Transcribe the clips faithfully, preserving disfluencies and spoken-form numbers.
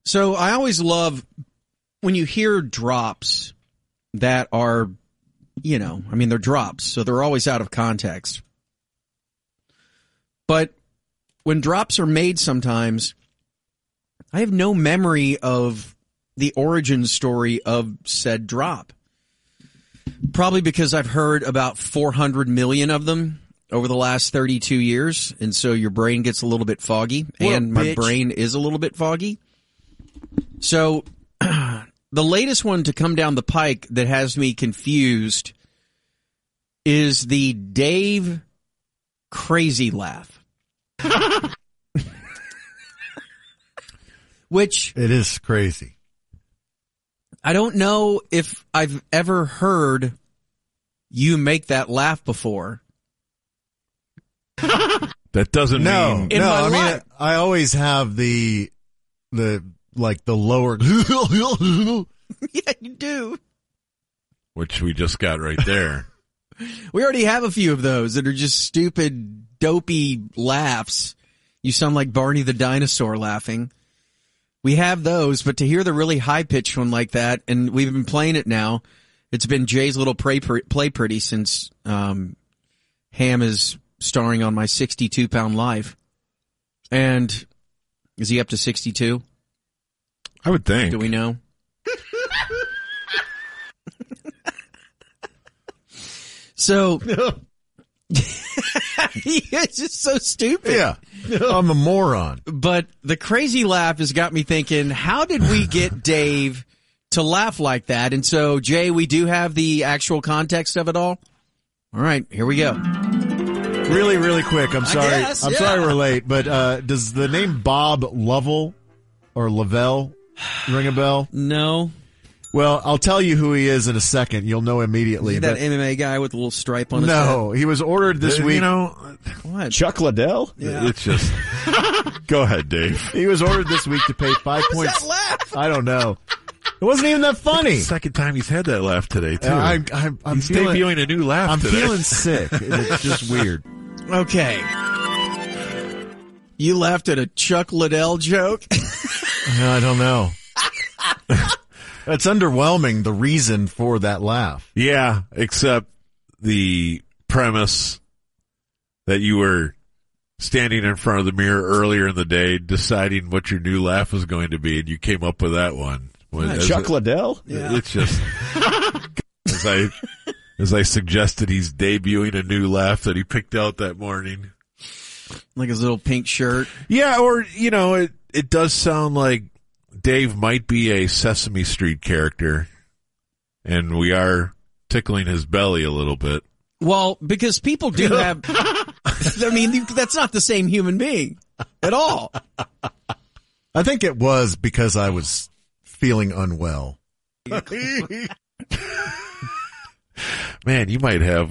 So I always love when you hear drops that are, you know, I mean, they're drops, so they're always out of context. But when drops are made sometimes, I have no memory of the origin story of said drop. Probably because I've heard about four hundred million of them over the last thirty-two years, and so your brain gets a little bit foggy, What and my bitch. brain is a little bit foggy. So the latest one to come down the pike that has me confused is the Dave crazy laugh. Which it is crazy. I don't know if I've ever heard you make that laugh before. That doesn't no, mean... no. I mean, I, I always have the the like the lower. Yeah, you do. Which we just got right there. We already have a few of those that are just stupid, dopey laughs. You sound like Barney the dinosaur laughing. We have those, but to hear the really high-pitched one like that, and we've been playing it now, it's been Jay's little play, play pretty since um, Ham is starring on My sixty-two pound Life. And is he up to sixty-two? I would think. Do we know? So... It's just so stupid. Yeah, I'm a moron. But the crazy laugh has got me thinking, how did we get Dave to laugh like that? And so, Jay, we do have the actual context of it all. All right, here we go. Really, really quick. I'm sorry. guess, I'm yeah. sorry we're late, but uh, does the name Bob Lovell or Lavelle ring a bell? No. Well, I'll tell you who he is in a second. You'll know immediately. Is he that but- M M A guy with a little stripe on his No, he was ordered this Uh, week. You know, What? Chuck Liddell? Yeah. it's just... Go ahead, Dave. He was ordered this week to pay five What was points. that laugh? I don't know. It wasn't even that funny. Second time he's had that laugh today, too. Uh, I'm, I'm, I'm he's feeling, debuting a new laugh I'm today. feeling sick. It's just weird. Okay. You laughed at a Chuck Liddell joke? I don't know. It's underwhelming, the reason for that laugh. Yeah, except the premise that you were standing in front of the mirror earlier in the day deciding what your new laugh was going to be, and you came up with that one. When, as Chuck it- Liddell? Yeah. It's just... as I as I suggested, he's debuting a new laugh that he picked out that morning. Like his little pink shirt. Yeah, or, you know, it, it does sound like Dave might be a Sesame Street character, and we are tickling his belly a little bit. Well, because people do have... I mean, you- that's not the same human being at all. I think it was because I was feeling unwell. Man, you might have...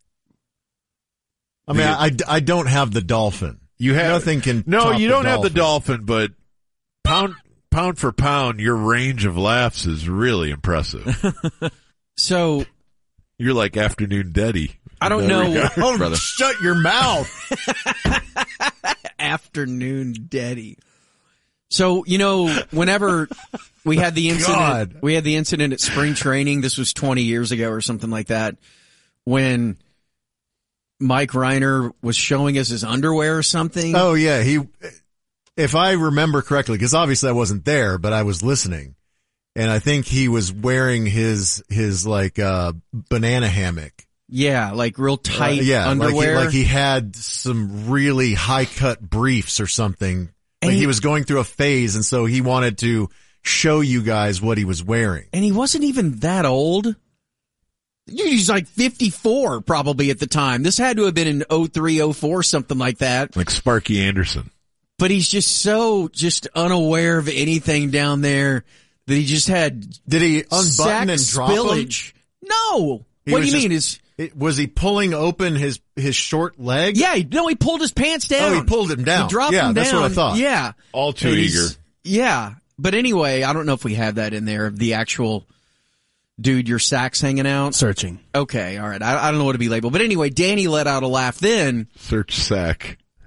I mean, I, I don't have the dolphin. You have Nothing can No, top you the don't have the dolphin. dolphin, but pound pound for pound, your range of laughs is really impressive. So... You're like Afternoon Daddy. I don't in that know. regard, Oh, brother. shut your mouth. Afternoon Daddy. So, you know, whenever we had the incident, God. we had the incident at spring training, this was twenty years ago or something like that, when Mike Reiner was showing us his underwear or something. Oh, yeah. He, if I remember correctly, because obviously I wasn't there, but I was listening. And I think he was wearing his, his like, uh, banana hammock. Yeah, like real tight Uh, yeah, underwear. Like he, like he had some really high cut briefs or something. And Like he- he was going through a phase, and so he wanted to show you guys what he was wearing. And he wasn't even that old. He's like fifty-four probably at the time. This had to have been in oh three, oh four, something like that. Like Sparky Anderson. But he's just so just unaware of anything down there that he just had Did he unbutton sack and drop spillage. No. He What do was you just- mean? Is It, was he pulling open his, his short leg? yeah, he- no, he pulled his pants down. Oh, he pulled him down. He dropped Yeah, him that's down. what I thought. Yeah. All too And he's- eager. Yeah. But anyway, I don't know if we have that in there, of the actual dude, your sack's hanging out. Searching. Okay, all right. I, I don't know what to be labeled. But anyway, Danny let out a laugh then. Search sack.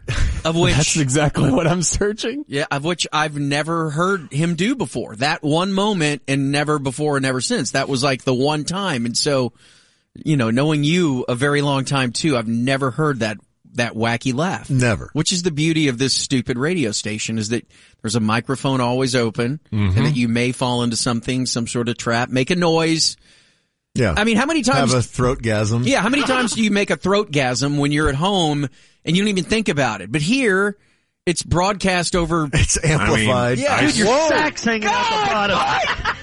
of which That's exactly what I'm searching. yeah, of which I've never heard him do before. That one moment and never before and never since. That was like the one time. And so, you know, knowing you a very long time too, I've never heard that that wacky laugh. Never. Which is the beauty of this stupid radio station, is that there's a microphone always open, Mm-hmm. and that you may fall into something, some sort of trap, make a noise. Yeah. I mean, how many times? Have a throatgasm. Yeah, how many times do you make a throatgasm when you're at home and you don't even think about it? But here, it's broadcast over. It's amplified. I mean, Yeah, I- dude, your Whoa. sack's hanging out the bottom.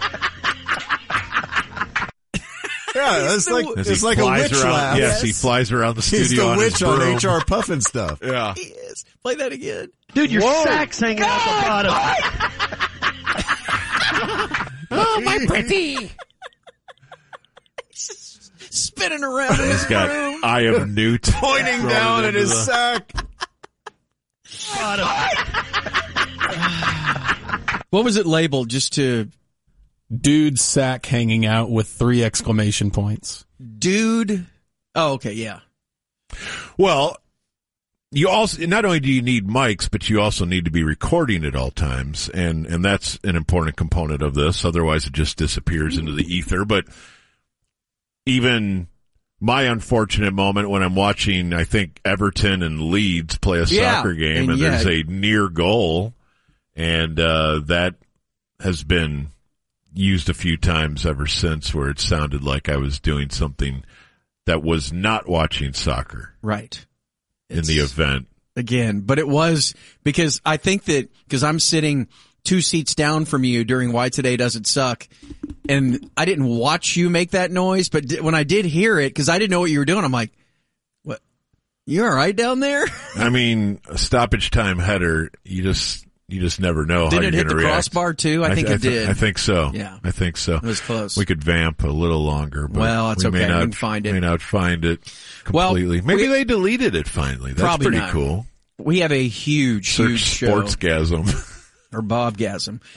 Yeah, it's the- like As it's he like a flies witch around, laugh. Yes, he flies around the studio He's the on his witch on broom. H R Puffin stuff. Yeah. Yes. Play that again. Dude, your Whoa. sack's hanging out the bottom. Oh, my pretty. Spinning around in his He's got room. Eye of Newt Pointing thrown down at into his the- sack. What was it labeled just to Dude sack hanging out with three exclamation points. dude? Oh, okay. Yeah. Well, you also, not only do you need mics, but you also need to be recording at all times. And, and that's an important component of this. Otherwise it just disappears into the ether. But even my unfortunate moment when I'm watching, I think Everton and Leeds play a Yeah, soccer game and and, yeah. there's a near goal, and, uh, that has been used a few times ever since, where it sounded like I was doing something that was not watching soccer Right. in the It's- event. Again, but it was because I think that because I'm sitting two seats down from you during Why Today Doesn't Suck, and I didn't watch you make that noise, but di- when I did hear it, because I didn't know what you were doing, I'm like, what? You all right down there? I mean, a stoppage time header, you just you just never know how Did you're it hit going the to react. crossbar too? I think I it th- did. I think so. Yeah. I think so. It was close. We could vamp a little longer, but Well, it's we may okay. We not can find it. May not find it Well, completely. Maybe we- they deleted it finally. That's Probably pretty not. cool. We have a huge, Search huge show. Sportsgasm. Or Bobgasm.